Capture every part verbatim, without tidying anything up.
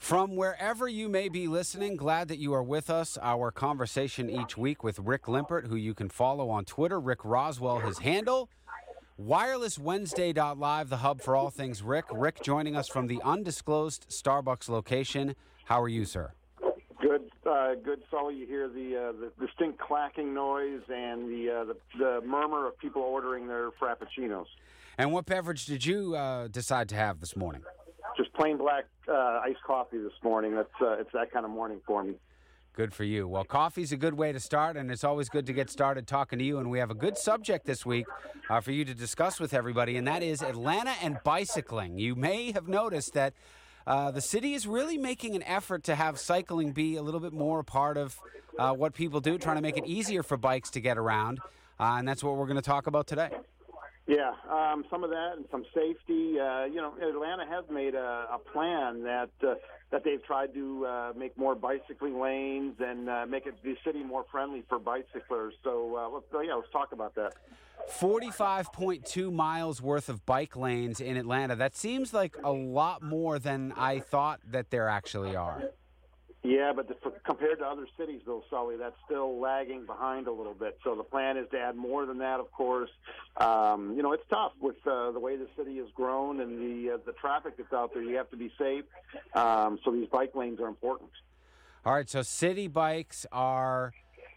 From wherever you may be listening, glad that you are with us. Our conversation each week with Rick Limpert, who you can follow on Twitter. Rick Roswell, his handle. wireless wednesday dot live, the hub for all things Rick. Rick joining us from the undisclosed Starbucks location. How are you, sir? Good, uh, good. Sully, you hear the, uh, the distinct clacking noise and the, uh, the the murmur of people ordering their frappuccinos. And what beverage did you uh, decide to have this morning? Just plain black uh, iced coffee this morning. That's uh, it's that kind of morning for me. Good for you. Well, coffee's a good way to start, and it's always good to get started talking to you. And we have a good subject this week uh, for you to discuss with everybody, and that is Atlanta and bicycling. You may have noticed that uh, the city is really making an effort to have cycling be a little bit more a part of uh, what people do, trying to make it easier for bikes to get around, uh, and that's what we're going to talk about today. Yeah, um, some of that and some safety. Uh, you know, Atlanta has made a, a plan that uh, that they've tried to uh, make more bicycling lanes and uh, make it the city more friendly for bicyclers. So, uh, let's, yeah, let's talk about that. forty-five point two miles worth of bike lanes in Atlanta. That seems like a lot more than I thought that there actually are. Yeah, but the, for, compared to other cities, though, Sully, that's still lagging behind a little bit. So the plan is to add more than that, of course. Um, you know, it's tough with uh, the way the city has grown and the uh, the traffic that's out there. You have to be safe. Um, so these bike lanes are important. All right, so city bikes are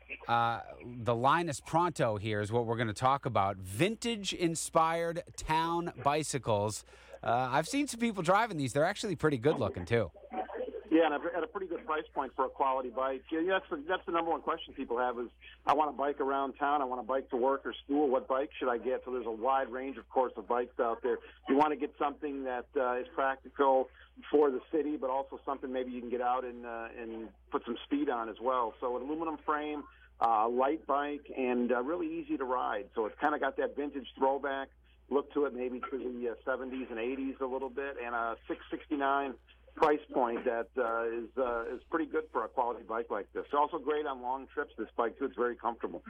uh, the Linus Pronto here is what we're going to talk about. Vintage-inspired town bicycles. Uh, I've seen some people driving these. They're actually pretty good-looking, too. Yeah, and at a pretty good price point for a quality bike. Yeah, that's the, that's the number one question people have is, I want to bike around town, I want to bike to work or school, what bike should I get? So there's a wide range, of course, of bikes out there. You want to get something that uh, is practical for the city, but also something maybe you can get out and, uh, and put some speed on as well. So an aluminum frame, uh, light bike, and uh, really easy to ride. So it's kind of got that vintage throwback look to it, maybe to the uh, seventies and eighties a little bit, and a six sixty-nine price point that uh, is uh, is pretty good for a quality bike like this. It's also great on long trips, this bike, too. It's very comfortable.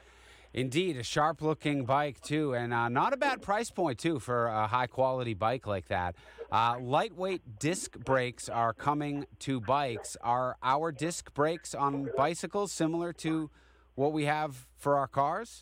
Indeed, a sharp-looking bike, too, and uh, not a bad price point, too, for a high-quality bike like that. Uh, lightweight disc brakes are coming to bikes. Are our disc brakes on bicycles similar to what we have for our cars?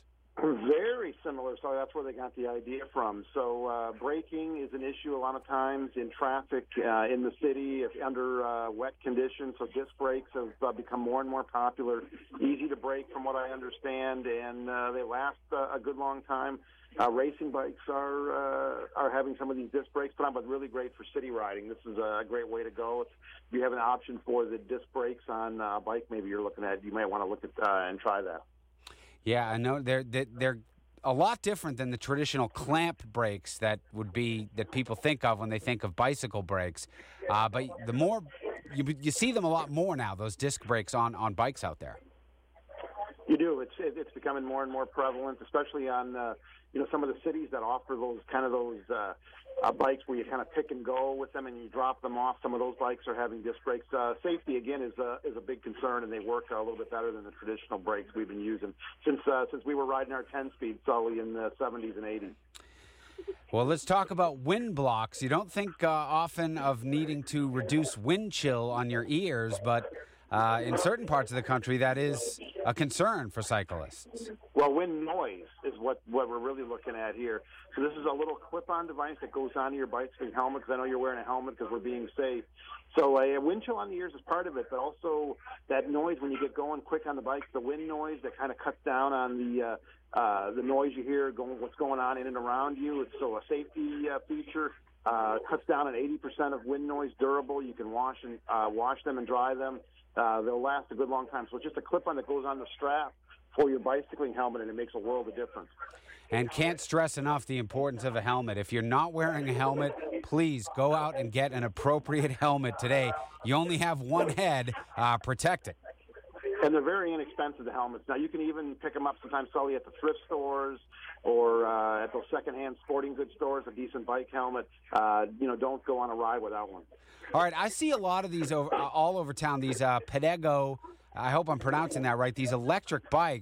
Very similar, so that's where they got the idea from. So uh, braking is an issue a lot of times in traffic uh, in the city if under uh, wet conditions. So disc brakes have uh, become more and more popular, easy to brake from what I understand, and uh, they last uh, a good long time. Uh, racing bikes are uh, are having some of these disc brakes put on, but really great for city riding. This is a great way to go. If you have an option for the disc brakes on a bike maybe you're looking at, you might want to look at uh, and try that. Yeah, I know they're they're a lot different than the traditional clamp brakes that would be that people think of when they think of bicycle brakes. Uh, but the more you you see them a lot more now, those disc brakes on, on bikes out there. You do. It's it's becoming more and more prevalent, especially on uh, you know some of the cities that offer those kind of those uh, uh, bikes where you kind of pick and go with them and you drop them off. Some of those bikes are having disc brakes. Uh, safety again is a is a big concern, and they work a little bit better than the traditional brakes we've been using since uh, since we were riding our ten speed, Sully, in the seventies and eighties. Well, let's talk about wind blocks. You don't think uh, often of needing to reduce wind chill on your ears, but uh, in certain parts of the country, that is a concern for cyclists. Well, wind noise is what, what we're really looking at here. So this is a little clip-on device that goes onto your bicycling helmet, because I know you're wearing a helmet because we're being safe. So a wind chill on the ears is part of it, but also that noise when you get going quick on the bike, the wind noise that kind of cuts down on the uh, uh, the noise you hear, going what's going on in and around you. It's still a safety uh, feature. Uh, cuts down on eighty percent of wind noise, durable. You can wash and uh, wash them and dry them. Uh, they'll last a good long time. So it's just a clip-on that goes on the strap for your bicycling helmet, and it makes a world of difference. And can't stress enough the importance of a helmet. If you're not wearing a helmet, please go out and get an appropriate helmet today. You only have one head. Uh, protect it. And they're very inexpensive, the helmets. Now, you can even pick them up sometimes, Sully, at the thrift stores or uh, at those secondhand sporting goods stores, a decent bike helmet. Uh, you know, don't go on a ride without one. All right, I see a lot of these over, uh, all over town, these uh, Pedego, I hope I'm pronouncing that right, these electric bikes.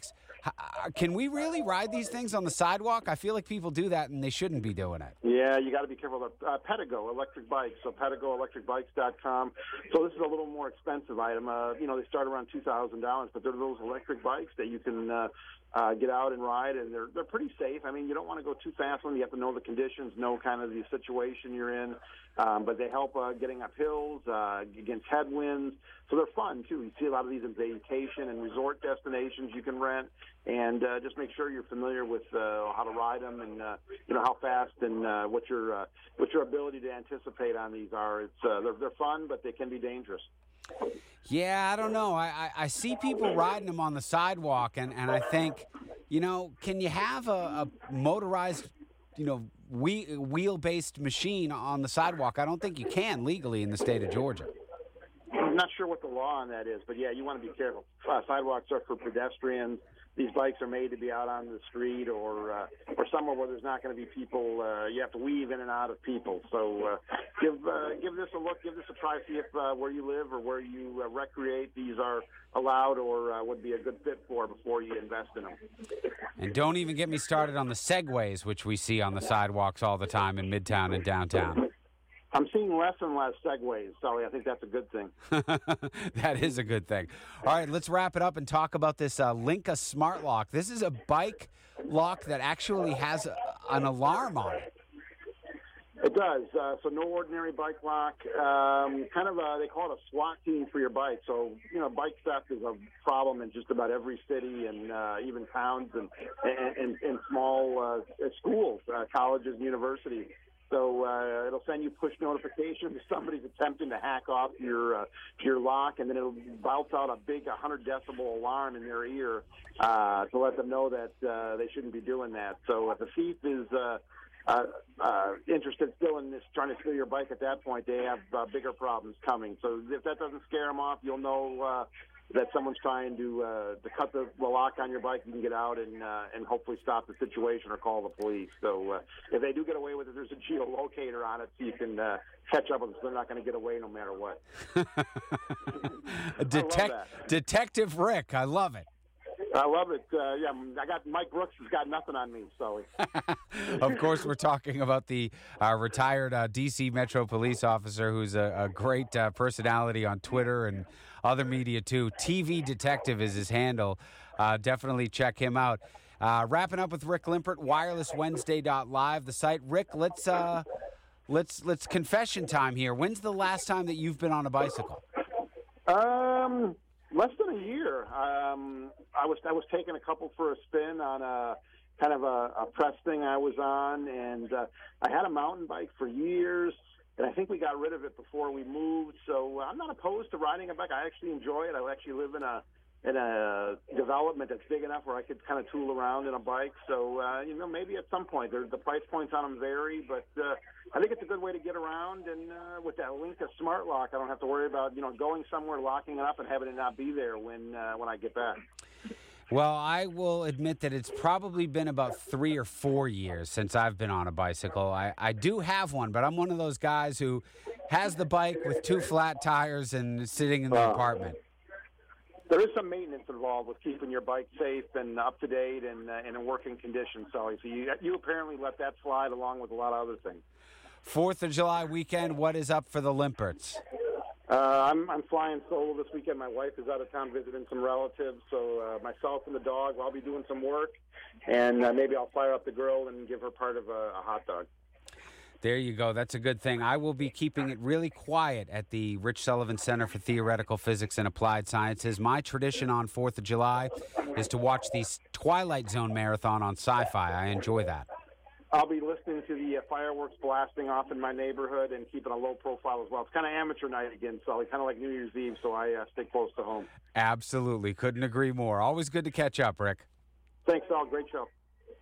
H- Can we really ride these things on the sidewalk? I feel like people do that and they shouldn't be doing it. Yeah, you got to be careful. Uh, Pedigo electric bikes, so pedigo electric bikes dot com. So this is a little more expensive item. Uh, you know, they start around two thousand dollars, but they're those electric bikes that you can uh, uh, get out and ride, and they're they're pretty safe. I mean, you don't want to go too fast when you have to know the conditions, know kind of the situation you're in. Um, but they help uh, getting up hills, uh, against headwinds. So they're fun, too. You see a lot of these in vacation and resort destinations you can rent. And uh, just make sure you're familiar with uh, how to ride them and, uh, you know, how fast and uh, what your uh, what your ability to anticipate on these are. It's uh, they're, they're fun, but they can be dangerous. Yeah, I don't know. I, I, I see people riding them on the sidewalk, and, and I think, you know, can you have a, a motorized, you know, wheel, wheel-based machine on the sidewalk? I don't think you can legally in the state of Georgia. I'm not sure what the law on that is, but, yeah, you want to be careful. Uh, sidewalks are for pedestrians. These bikes are made to be out on the street or uh, or somewhere where there's not going to be people. Uh, you have to weave in and out of people. So uh, give uh, give this a look. Give this a try. See if uh, where you live or where you uh, recreate these are allowed or uh, would be a good fit for before you invest in them. And don't even get me started on the Segways, which we see on the sidewalks all the time in Midtown and downtown. I'm seeing less and less Segways, so I think that's a good thing. That is a good thing. All right, let's wrap it up and talk about this uh, Linka Smart Lock. This is a bike lock that actually has a, an alarm on it. It does. Uh, so no ordinary bike lock. Um, kind of a, they call it a SWAT team for your bike. So, you know, bike theft is a problem in just about every city and uh, even towns and, and, and, and small uh, schools, uh, colleges and universities. So uh, it'll send you push notifications if somebody's attempting to hack off your uh, your lock, and then it'll bounce out a big one hundred decibel alarm in their ear uh, to let them know that uh, they shouldn't be doing that. So if a thief is uh, uh, uh, interested still in this, trying to steal your bike at that point, they have uh, bigger problems coming. So if that doesn't scare them off, you'll know uh, that someone's trying to uh, to cut the, the lock on your bike. You can get out and uh, and hopefully stop the situation or call the police. So uh, if they do get away with it, there's a geolocator on it, so you can uh, catch up with them. So they're not going to get away no matter what. Detec- Detective Rick, I love it. I love it. Uh, yeah, I got Mike Brooks has got nothing on me, Sully. Of course, we're talking about the uh, retired uh, D C Metro police officer who's a, a great uh, personality on Twitter and other media, too. T V Detective is his handle. Uh, definitely check him out. Uh, wrapping up with Rick Limpert, wireless wednesday dot live, the site. Rick, let's, uh, let's, let's confession time here. When's the last time that you've been on a bicycle? Um... Less than a year. Um, I was I was taking a couple for a spin on a kind of a, a press thing I was on, and uh, I had a mountain bike for years, and I think we got rid of it before we moved. So I'm not opposed to riding a bike. I actually enjoy it. I actually live in a in a development that's big enough where I could kind of tool around in a bike. So, uh, you know, maybe at some point, the price points on them vary, but uh, I think it's a good way to get around. And uh, with that Linka Smart Lock, I don't have to worry about, you know, going somewhere, locking it up, and having it not be there when uh, when I get back. Well, I will admit that it's probably been about three or four years since I've been on a bicycle. I, I do have one, but I'm one of those guys who has the bike with two flat tires and sitting in the uh. apartment. There is some maintenance involved with keeping your bike safe and up to date and uh, in a working condition, Sully. So you, you apparently let that slide along with a lot of other things. Fourth of July weekend, what is up for the Limperts? Uh, I'm, I'm flying solo this weekend. My wife is out of town visiting some relatives, so uh, myself and the dog, I'll be doing some work, and uh, maybe I'll fire up the grill and give her part of a, a hot dog. There you go. That's a good thing. I will be keeping it really quiet at the Rich Sullivan Center for Theoretical Physics and Applied Sciences. My tradition on fourth of July is to watch the Twilight Zone marathon on Sci-Fi. I enjoy that. I'll be listening to the uh, fireworks blasting off in my neighborhood and keeping a low profile as well. It's kind of amateur night again, Sully, kind of like New Year's Eve, so I uh, stay close to home. Absolutely. Couldn't agree more. Always good to catch up, Rick. Thanks, Al. Great show.